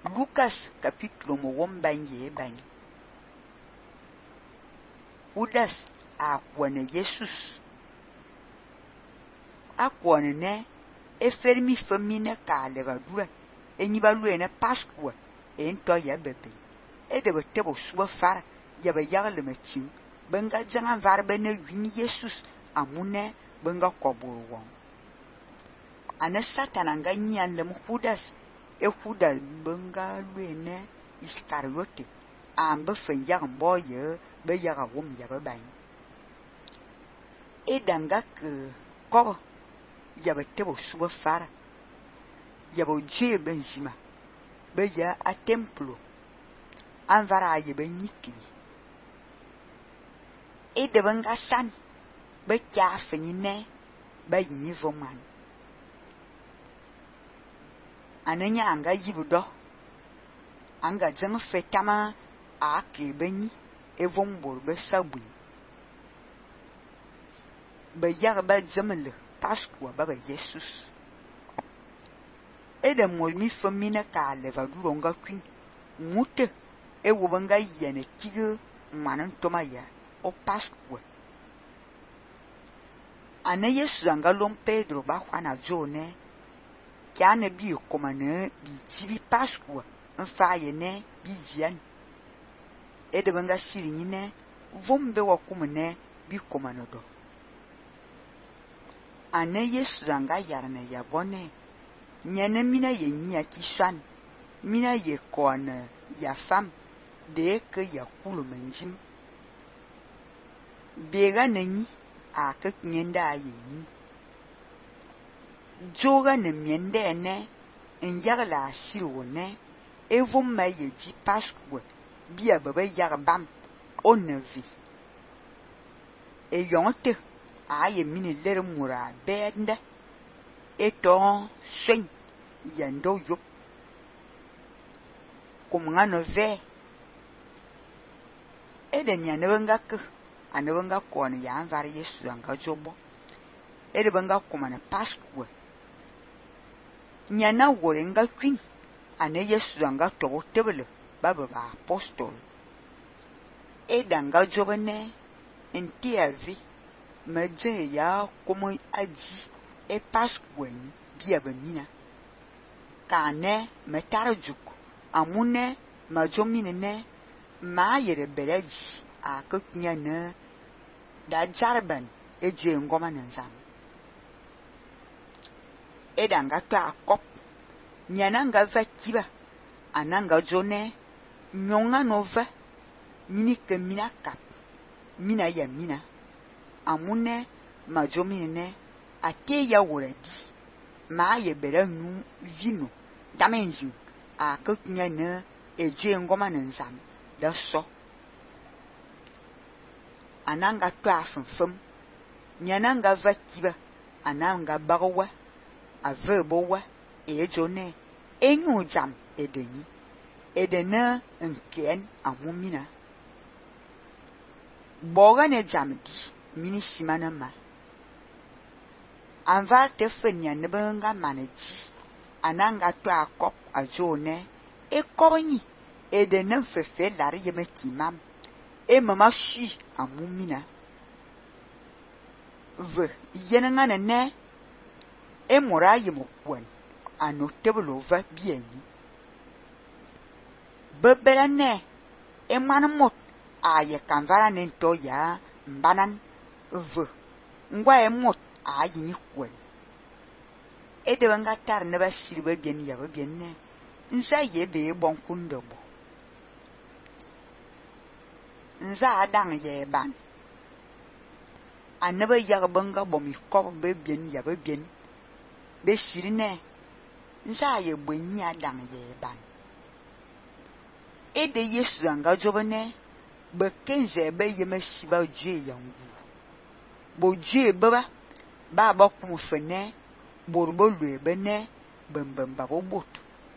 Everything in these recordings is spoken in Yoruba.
Lucas capítulo 1 banye banye. Judas akwane Jesus. Akwane ne efermi famine ka levadura enibalue ne Pasqua ento ya bebe. Ede betebo suba far ya be yagle machin benga jangan varbe ne wini Jesus amune benga koburu won. Ana Satan anga nyan lem Judas Judas benga luene Iscariote ambe fen yagan boye be yaga wom ya be ban. Edanga ke ko ya betebo suba far ya bo je benzima be ya a templo anvara ye be nyiki. Ede benga san be ja fenine be nyivo man. Ananya anga yibudo anga jeng fetama a ke benyi evombor be sabu be yar ba zemle Pasqua ba Jesus. Ede mo mi famina ka levaduro nga kwin mute ewo banga yene tige manan tomaya o Pasqua. Ana Yesu anga lom Pedro ba Juana Jone kiane bi komane bi tibi Pasqua mfaye ne bi jian. Ede banga siri nyine vombe wa kumene bi komane do. Ana Yesu anga yarne ya bone nyene mina ye nya kishan mina ye kone ya fam de ke ya kulu menjim bega nenyi a ke nyenda ye ni joga ne miende ne njagala siru ne evum ma ye ji Pasqua bia baba yag bam onevi e yonte a ye mini lere mura bende eton swen yando yop kumngano ve ede nyane benga ke ane benga kone ya anvar Yesu anga jobo ede benga kumane Pasqua nyana wore nga kwin ane Yesu anga togo tebele baba ba apostol ede anga jobene entiavi meje ya komo aji e Pasqua ni bia bamina kane metarjuk amune majomine ne ma yere beleji a kunya ne da jarban eje ngoma nzam edanga to akop nyananga vakiba ananga jone nyonga nova minike mina kap mina ya mina amune majomine ne ate ya woradi ma ye bere nu vino damenjin a kunya ne eje ngoma nzam da so ananga to afenfem nyananga vakiba ananga barowa avebowa ejone enyu jam edeni edena nkien amumina boga ne jamdi mini simana ma anvar te fenya ne benga maneji ananga to akop ajone e korni edena fefe lari yeme kimam e mama shi amumina ve yenanga ne e mora yemokwan ano teblo va bieni bebela ne e manmot aye kanvara ne to ya mbanan ve ngwa e mot ayi ni kwen e de banga tar ne ba sirbe bien ya ba bien ne nza ye be bon kundo bo nza adang ye ban anaba ya banga bomi ko be bien ya ba bien be sirine nza ye gbenyi adang ye ban ede Yesu anga jobene be kenze be yeme siba jue yangu bo jue baba ba ba ku fene borbo lue bene bembem ba bobot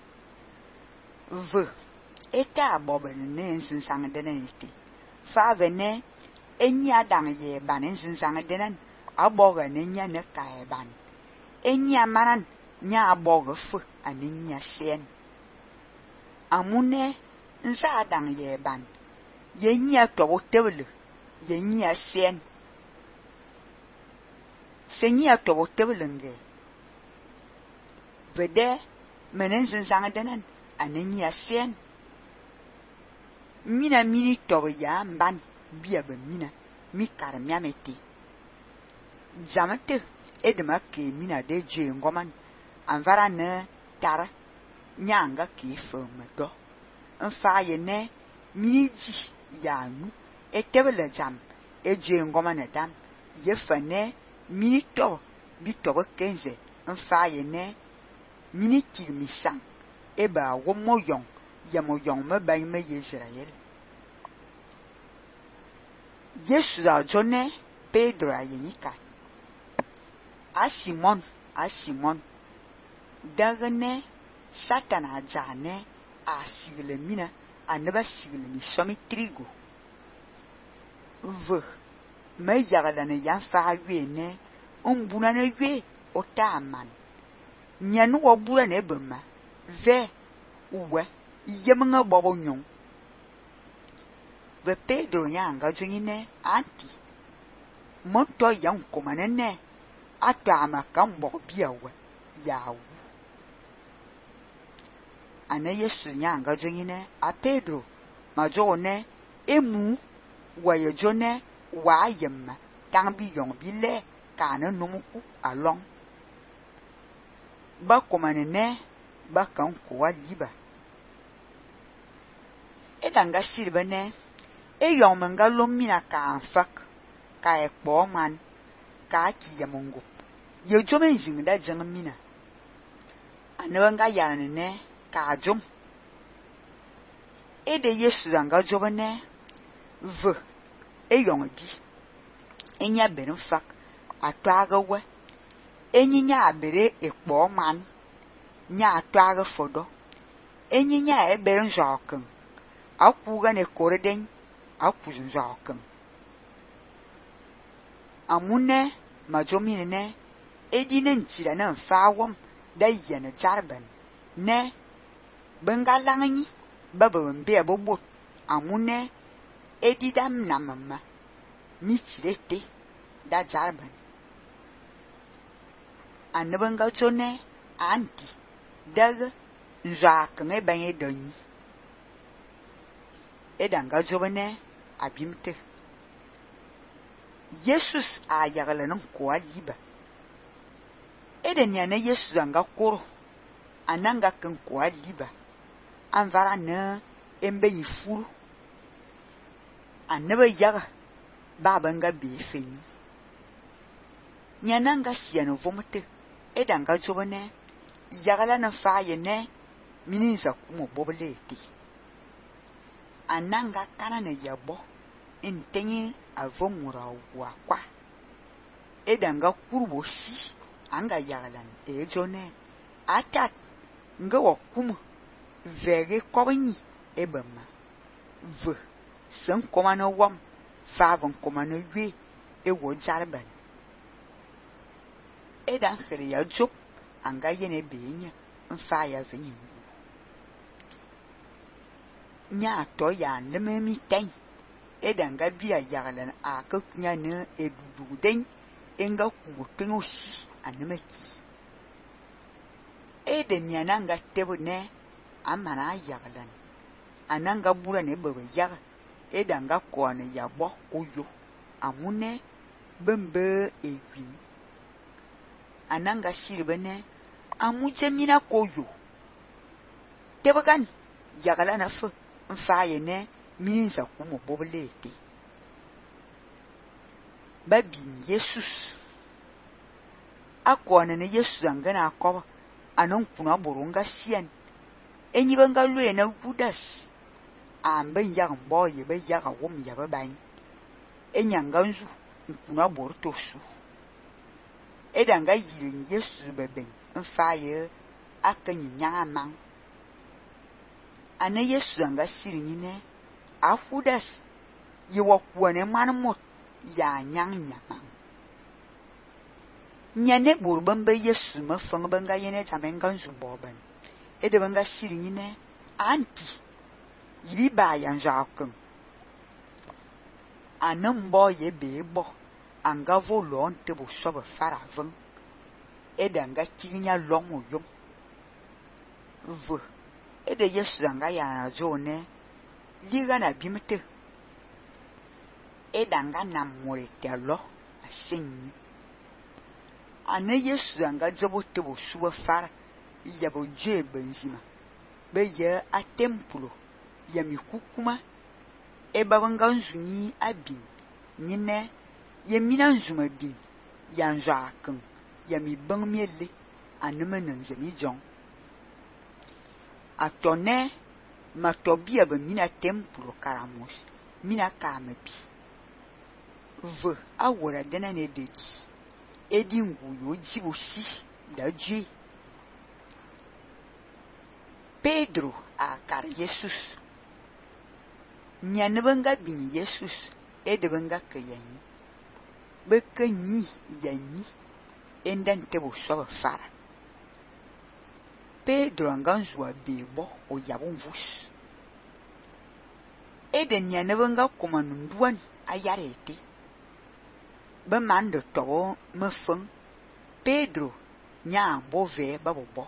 ve eta boben ne nsinsang deneniti fa vene enyi adang ye ban nsinsang denen aboga ne nya ne kai ban enyi amanan nya aboga fu aninya sien amune nza dang ye ban ye nya to tebele ye nya sen senya to tebele nge vede menen zang denan anenya sen mina mini to ya mban bia be mina mi kar miamete jamate edema ke mina de je ngoman anvara ne tara nyanga ke femme do nfa ye ne mini ji ya nu etebele jam eje ngoman edam ye fane mini to bi to kenze nfa ye ne mini kilmisang eba wo moyong ya moyong me ba me Israel Yesu da jone Pedro ayenika a Simon dagne Satana jane a sigle mina aneba sigle mi somi trigo ve me yagala ne yan fa wi ne ombuna ne wi otaman nyanu obura ne bema ve uwe yemenga bobo nyon ve Pedro nyanga jungine anti monto yang komanene atama kambo biawe yawo ana Yesu nyanga jungine a Pedro majone emu waye jone wa yemma tambi yong bile kana numuku along ba komanene ba kan ko liba edanga silbene yong manga lomina ka anfak ka ekpo man ka ki yamungu ye jome zinda jangmina ananga yanene ka jom ede Yesu zanga jobane ve yong di enya berin fak atwaga we enyinya abere ekpo man nya atwaga fodo enyinya eberin joken akuga ne koreden akuzun joken amune majomine ne edine ntira na mfawom da yene jarben ne bengalangi babambe abobot amune edidam namama michirete da jarben anabanga jone anti daga njaken ebanye donyi edanga jobane abimte Jesus ayagala non ko aliba edenya na Jesus anga koro ananga kan ko aliba anvara na embenyi furu anaba yaga babanga befeni nyananga siano vomte edanga jobane yagala na faye ne mininza kumo bobleti ananga kana na yabo intenye avomura wakwa edanga kurbo si anga yagalan ejone atat nga wakumu vege kobinyi ebama v san komano wam favon komano wi ewo jarban edan khiri ya job anga yene benya mfa ya venyi nya to ya lememi tan edanga bia yagalan akakunya ne edududen enga kumutun osi anemaki eden yananga tebune amana yagalan ananga bura ne baba yaga edanga kone yabo oyo amune bembe ewi ananga silbene amuje mina koyo tebagan yagalana fu mfaye ne mininza kumo boblete babin Jesus akwana ne Jesus angana akoba anon kuna burunga sian enyibanga lwe na Judas ambe yang boye be yaga wom yaga ban enyanga nzu kuna bortosu edanga yirin Jesus beben mfaye akanyanya man ana Yesu anga sirinine afudas yiwakwane manmot ya nyanya nyane burbamba Yesu mafanga banga yene tamenga nzuboban edebanga sirinine anti yibi ba yan jaken anan bo ye be bo anga volon te bo so be faravon edanga kinya longo yom v ede yesu anga ya jone liga na bimte edanga namore te lo asenyi ane yesu anga jabo te bo suwa fara yabo je benzima be ye a templo yami kukuma eba banga nzuni abin nyine yemina nzuma bin yanzo akan yami bang miele anuma nanzemi jon atone matobia be mina templo karamos mina kamabi v awora dena ne dedi edingu yo jibosi da dje Pedro a kar Jesus nyanebanga bin Jesus edebanga kayanyi bekanyi yanyi endan tebo so fara Pedro anganzwa bebo o yabonvus eden nyanebanga komanunduan ayarete be mande to me fun Pedro nya bove babobo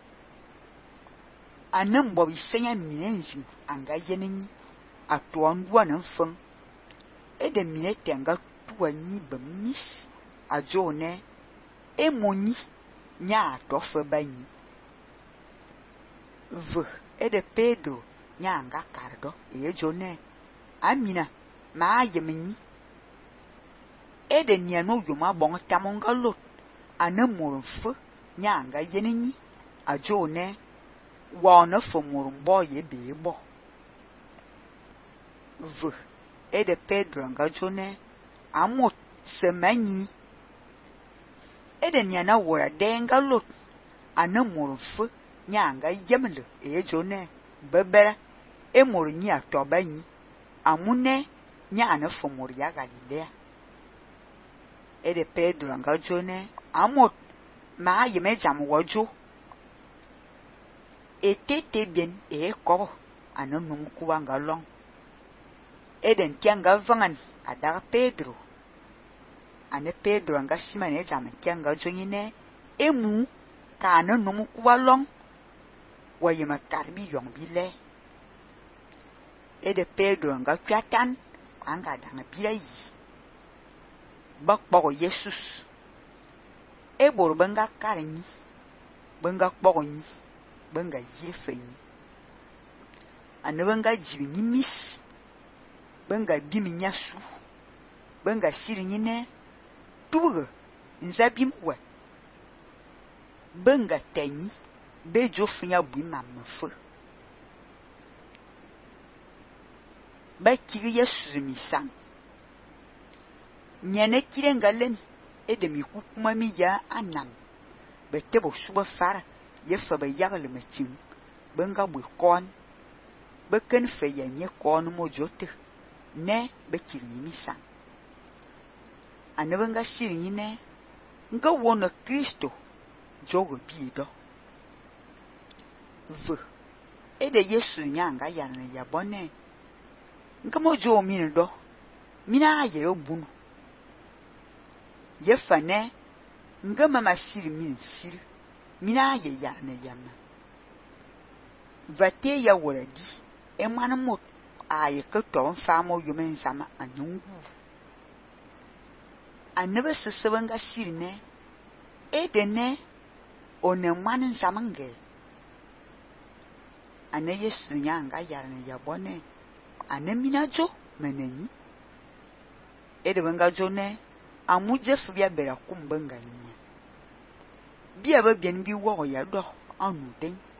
anan bo bisenya minenzi anga yenenyi atuandua na fun eden minete anga tuanyi bemis ajone emoni nya tofe banyi v ede Pedro nya anga kardo ejone amina ma yemenyi ede niano yoma bon tamonga lot anamurfu nya anga yenenyi ajone wana fomurum boye bebo v ede Pedro anga jone amot semanyi ede niana wora denga lot anamurfu nya anga yemle ejone bebera emurunyi atobanyi amune nya ana fomur ya Galilea ede Pedro anga jone amot ma yeme jam wojo etete bien ko ananum kuwanga long eden kyanga vangan ada Pedro ane Pedro anga simane jam kyanga jonyine emu ka ananum kuwalong wayema karbi yong bile ede Pedro anga kyatan anga danga birai bakpo Jesus ebor banga karni banga kpogonyi banga yefenyi ane banga jibini mis banga biminya su banga sirinyine tuwe nzabimwe banga tanyi bejo finya bui mamfu ba kiri Yesu misang nyane kirengalen edemi kukuma mi ya anam betebo suba fara yefa ba yagle machim benga bu kon beken fe yanye kon mojote ne bekiri misang anabenga siri ne nga wona Kristo jogo bido v ede Yesu nyanga yana ya bone nga mojo mi do mina ye obunu yefane nga mama siri min siri mina ye yana yana vate ya woradi emana mot aye ka to famo yumen sama anungu anebe sesebanga siri ne edene onemanin samange ane Yesu nyanga yana ya bone ane minajo menenyi ede banga jone amuje fubia bera kumbanga nya bia ba bien bi wo ya do anu den